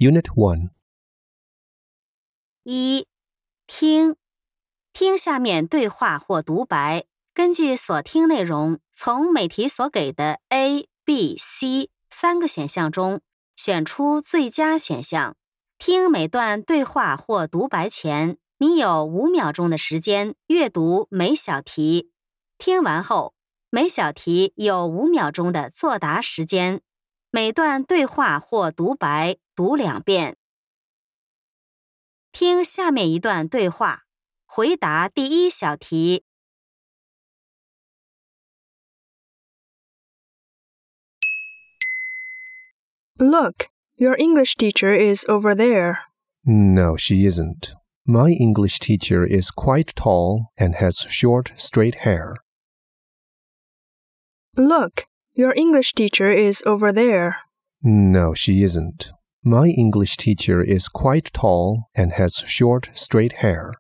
Unit 1. 1. 听下面对话或独白，根据所听内容，从每题所给的 A、B、C 3个选项中选出最佳选项。听每段对话或独白前，你有5秒钟的时间阅读每小题。听完后，每小题有5秒钟的作答时间。每段对话或独白读2遍。听下面一段对话，回答第1小题。 Look, your English teacher is over there. No, she isn't. My English teacher is quite tall and has short, straight hair. Look, your English teacher is over there. No, she isn't. My English teacher is quite tall and has short, straight hair.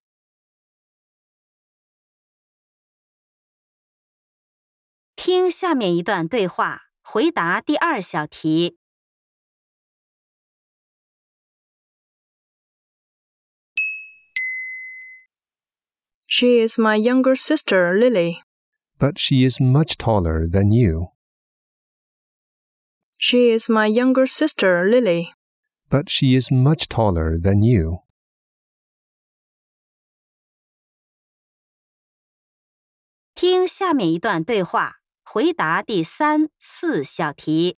听下面一段对话，回答第2小题。 She is my younger sister, Lily. But she is much taller than you. She is my younger sister, Lily. But she is much taller than you. 听下面一段对话，回答第3、4小题。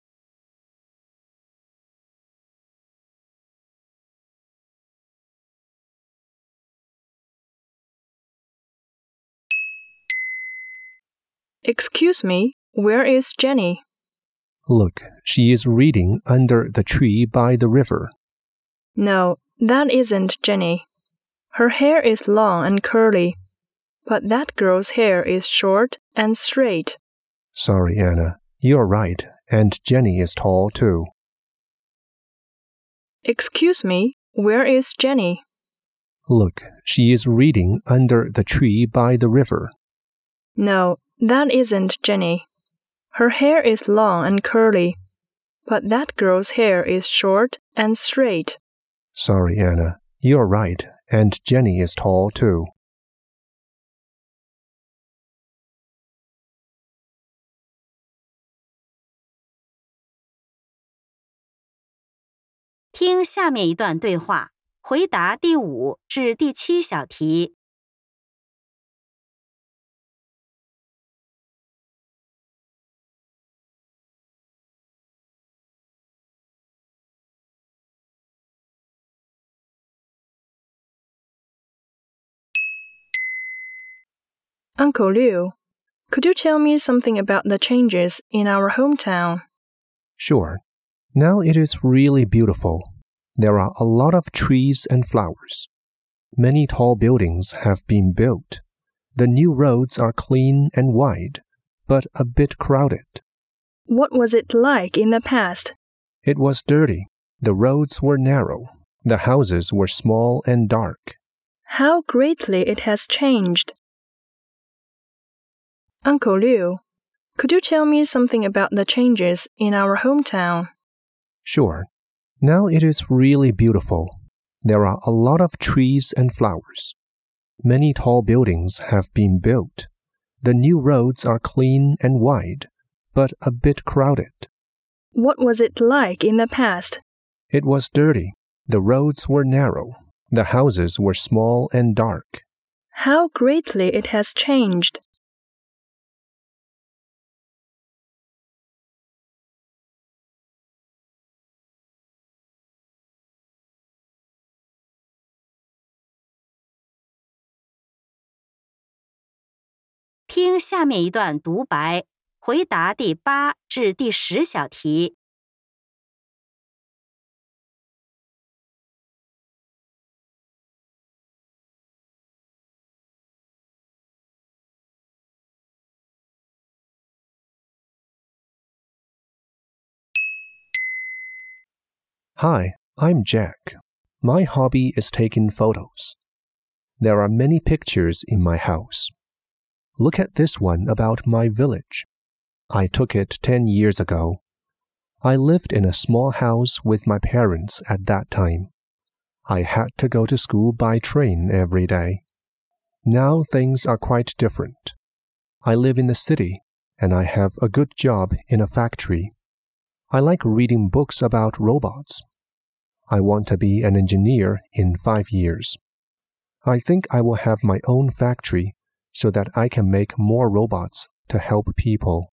Excuse me, where is Jenny? Look, she is reading under the tree by the river. No, that isn't Jenny. Her hair is long and curly, but that girl's hair is short and straight. Sorry, Anna. You're right, and Jenny is tall too. Excuse me, where is Jenny? Look, she is reading under the tree by the river. No, that isn't Jenny. Her hair is long and curly, but that girl's hair is short and straight. Sorry, Anna. You're right, and Jenny is tall too. 听下面一段对话，回答第5至第7小题。 Uncle Liu, could you tell me something about the changes in our hometown? Sure. Now it is really beautiful. There are a lot of trees and flowers. Many tall buildings have been built. The new roads are clean and wide, but a bit crowded. What was it like in the past? It was dirty. The roads were narrow. The houses were small and dark. How greatly it has changed. Uncle Liu, could you tell me something about the changes in our hometown? Sure. Now it is really beautiful. There are a lot of trees and flowers. Many tall buildings have been built. The new roads are clean and wide, but a bit crowded. What was it like in the past? It was dirty. The roads were narrow. The houses were small and dark. How greatly it has changed. 听下面一段独白，回答第8至第10小题。 Hi, I'm Jack. My hobby is taking photos. There are many pictures in my house. Look at this one about my village. I took it 10 years ago. I lived in a small house with my parents at that time. I had to go to school by train every day. Now things are quite different. I live in the city, and I have a good job in a factory. I like reading books about robots. I want to be an engineer in 5 years. I think I will have my own factory so that I can make more robots to help people.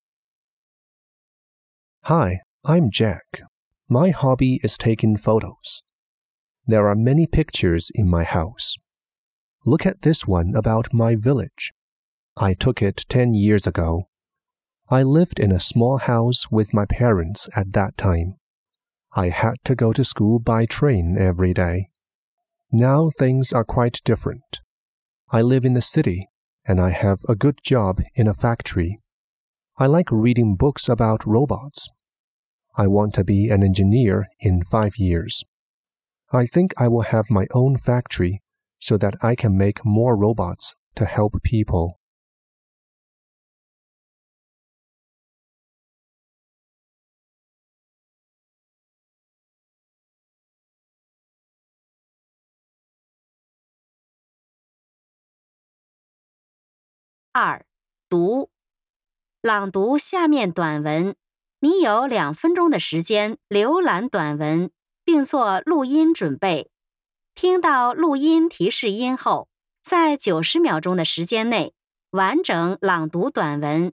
Hi, I'm Jack. My hobby is taking photos. There are many pictures in my house. Look at this one about my village. I took it 10 years ago. I lived in a small house with my parents at that time. I had to go to school by train every day. Now things are quite different. I live in the city, and I have a good job in a factory. I like reading books about robots. I want to be an engineer in 5 years. I think I will have my own factory so that I can make more robots to help people. 2. 读。朗读下面短文。你有2分钟的时间浏览短文，并做录音准备。听到录音提示音后，在90秒钟的时间内，完整朗读短文。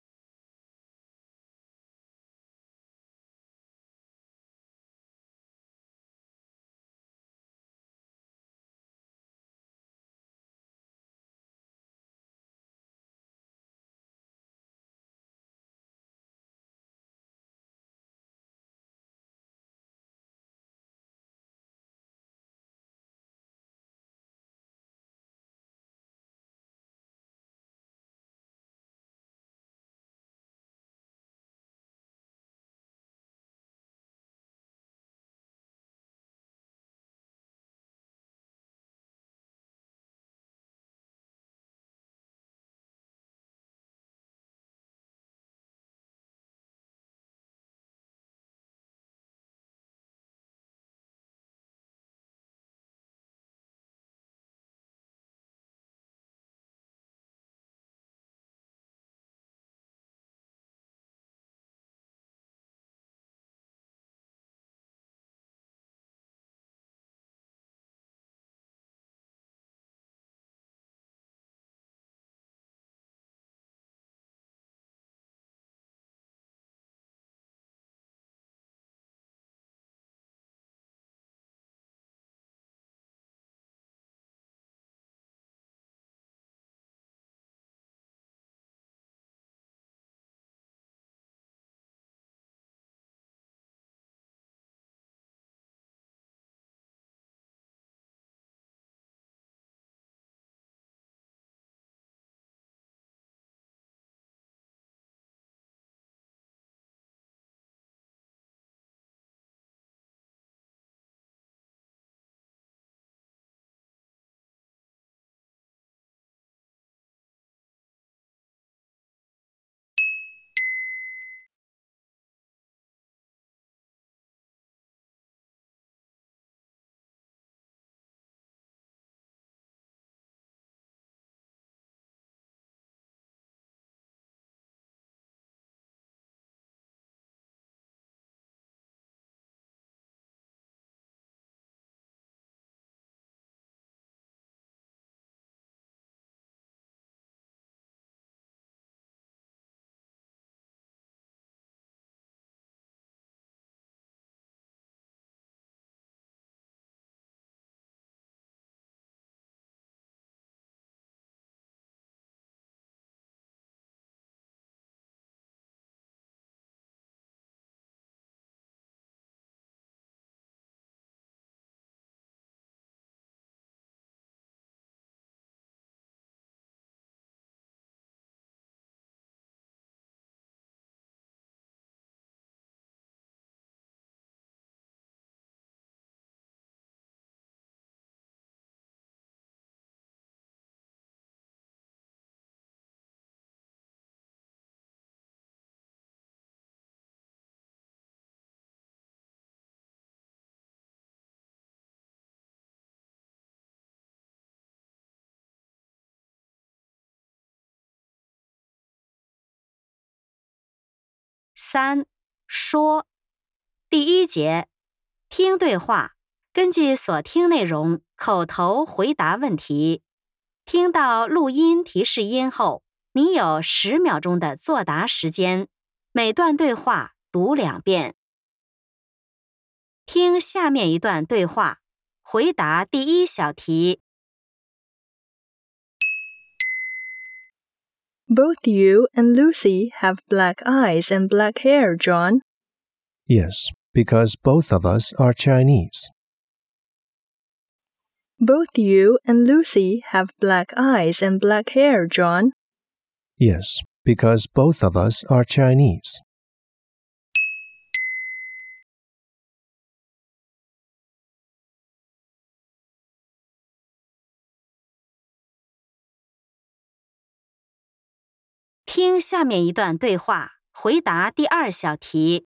3. 说。第1节，听对话，根据所听内容口头回答问题。听到录音提示音后，你有10秒钟的作答时间，每段对话读2遍。听下面一段对话，回答第1小题。 Both you and Lucy have black eyes and black hair, John. Yes, because both of us are Chinese. Both you and Lucy have black eyes and black hair, John. Yes, because both of us are Chinese. “听下面一段对话，回答第2小题。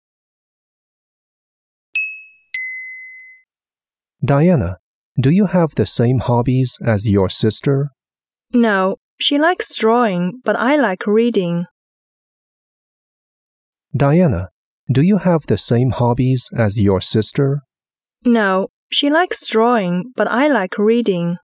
Diana, do you have the same hobbies as your sister? No, she likes drawing, but I like reading. Diana, do you have the same hobbies as your sister? No, she likes drawing, but I like reading.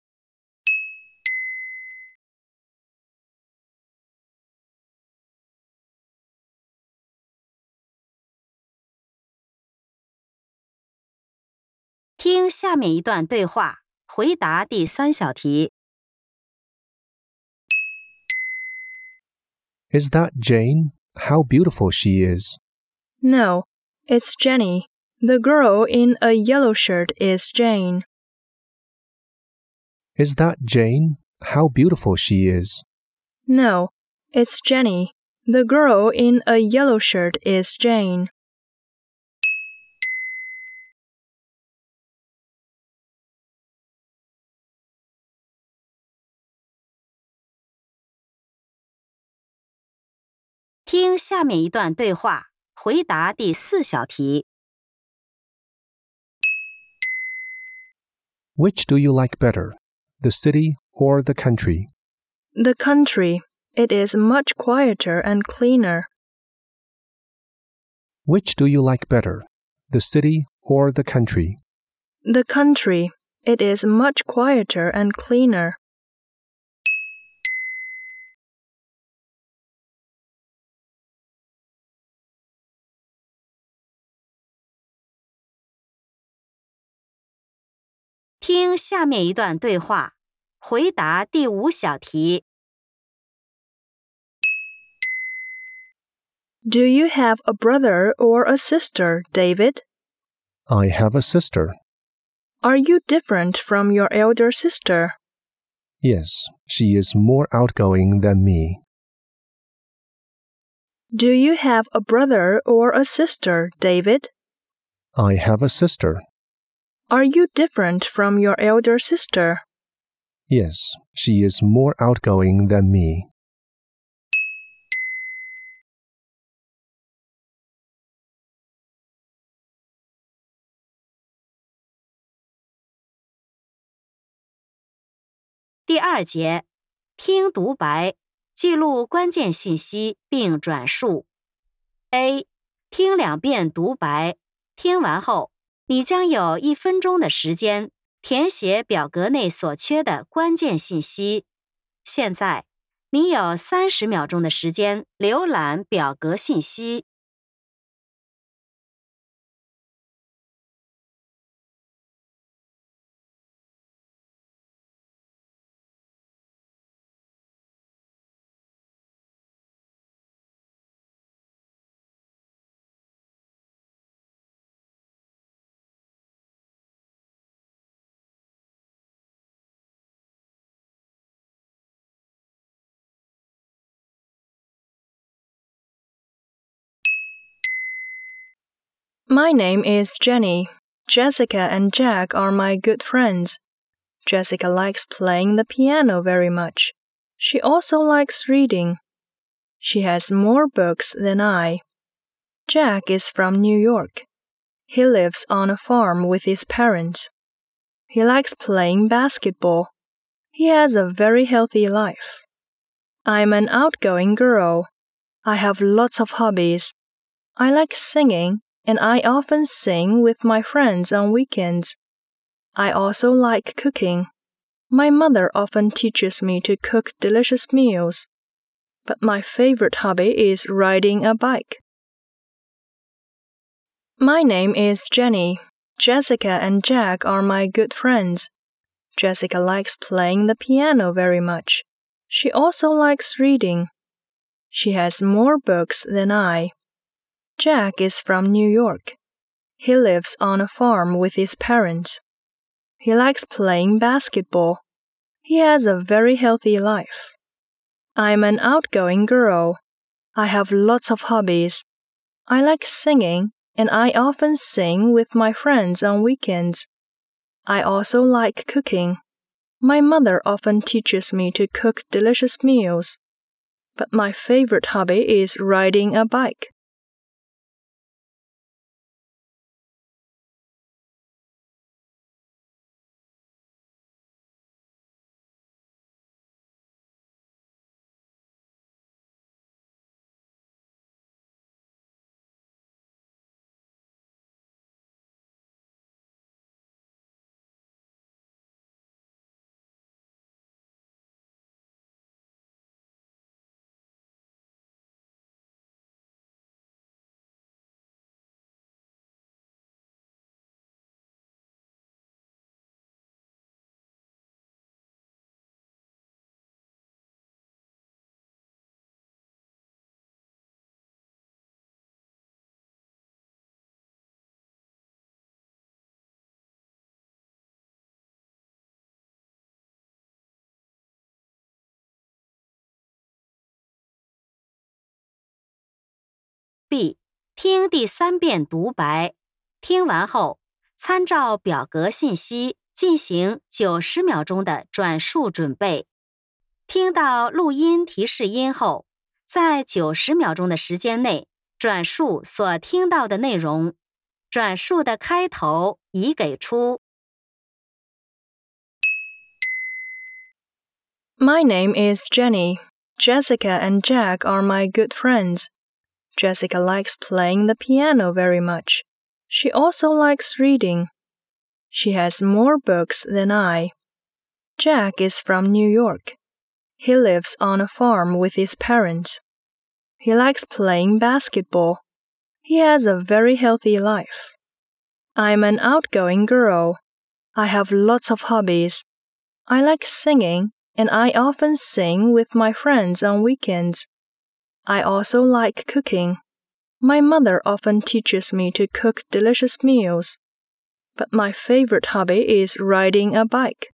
“听下面一段对话，回答第3小题。 Is that Jane? How beautiful she is. No, it's Jenny. The girl in a yellow shirt is Jane. Is that Jane? How beautiful she is. No, it's Jenny. The girl in a yellow shirt is Jane. “听下面一段对话，回答第4小题。 Which do you like better, the city or the country? The country. It is much quieter and cleaner. Which do you like better, the city or the country? The country. It is much quieter and cleaner. “听下面一段对话，回答第5小题。 Do you have a brother or a sister, David? I have a sister. Are you different from your elder sister? Yes, she is more outgoing than me. Do you have a brother or a sister, David? I have a sister. Are you different from your elder sister? Yes, she is more outgoing than me. “第2节，听独白，记录关键信息并转述。A. 听2遍独白，听完后，你将有1分钟的时间填写表格内所缺的关键信息。现在，你有30秒钟的时间浏览表格信息。 My name is Jenny. Jessica and Jack are my good friends. Jessica likes playing the piano very much. She also likes reading. She has more books than I. Jack is from New York. He lives on a farm with his parents. He likes playing basketball. He has a very healthy life. I'm an outgoing girl. I have lots of hobbies. I like singing, and I often sing with my friends on weekends. I also like cooking. My mother often teaches me to cook delicious meals. But my favorite hobby is riding a bike. My name is Jenny. Jessica and Jack are my good friends. Jessica likes playing the piano very much. She also likes reading. She has more books than I. Jack is from New York. He lives on a farm with his parents. He likes playing basketball. He has a very healthy life. I'm an outgoing girl. I have lots of hobbies. I like singing, and I often sing with my friends on weekends. I also like cooking. My mother often teaches me to cook delicious meals. But my favorite hobby is riding a bike. B. 听第3遍独白，听完后，参照表格信息进行90秒钟的转述准备。听到录音提示音后，在90秒钟的时间内转述所听到的内容。转述的开头已给出。 My name is Jenny. Jessica and Jack are my good friends. Jessica likes playing the piano very much. She also likes reading. She has more books than I. Jack is from New York. He lives on a farm with his parents. He likes playing basketball. He has a very healthy life. I'm an outgoing girl. I have lots of hobbies. I like singing, and I often sing with my friends on weekends. I also like cooking. My mother often teaches me to cook delicious meals. But my favorite hobby is riding a bike.